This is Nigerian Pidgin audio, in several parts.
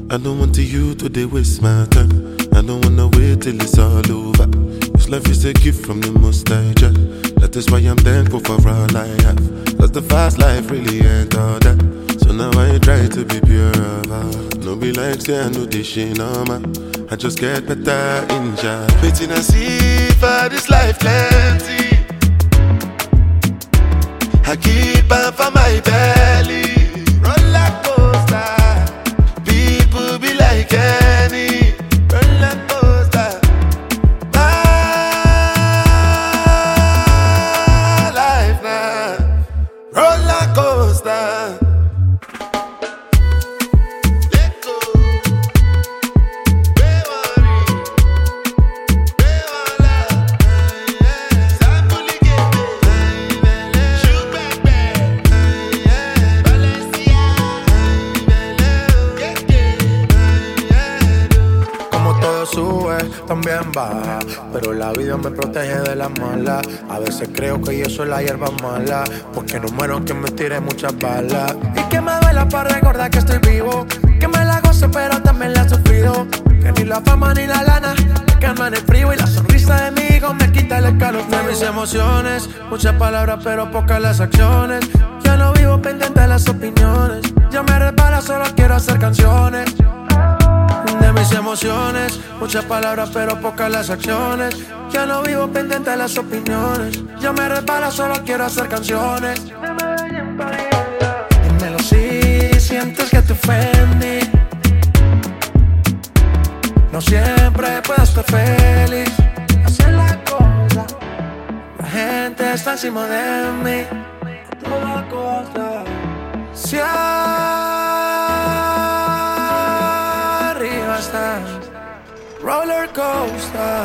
I don't want you to waste my time. I don't wanna wait till it's all over. This life is a gift from the Most High Jah. That is why I'm thankful for all I have. Cause the fast life really ain't all that. So now I try to be pure of heart. No be like say I know this shit no man. I just get better in Jah. Waiting and see for this life plenty. I keep on for my belly. Roller coaster. People be like any roller coaster. My life now, roller coaster. Let go. Don't worry. Don't worry. Sample again. Shoot back back. Como todo sube, también baja, pero la vida me protege de las malas. A veces creo que yo soy la hierba mala, porque no muero que me tire muchas balas. Y que me duela para recordar que estoy vivo, que me la gozo pero también la he sufrido. Que ni la fama ni la lana me calman el frío, y la sonrisa de mi hijo me quita el escalofrío. De mis emociones, muchas palabras pero pocas las acciones. Ya no vivo pendiente de las opiniones, ya me resbala, solo quiero hacer canciones. De mis emociones, muchas palabras pero pocas las acciones. Ya no vivo pendiente de las opiniones, ya me resbala, solo quiero hacer canciones. Dímelo si sientes que te ofendí. No siempre puedo estar feliz. Así es la cosa, la gente está encima de mí a toda costa. Si arriba estás, roller coaster.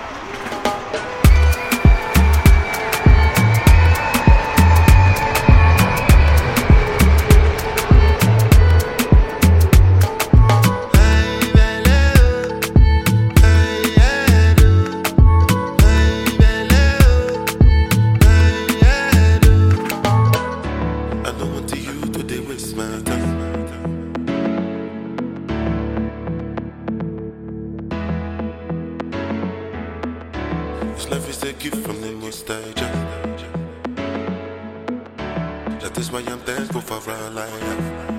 I don't want you to waste my time. This life is a gift from the Most High Jah. That is why I'm thankful for all I have.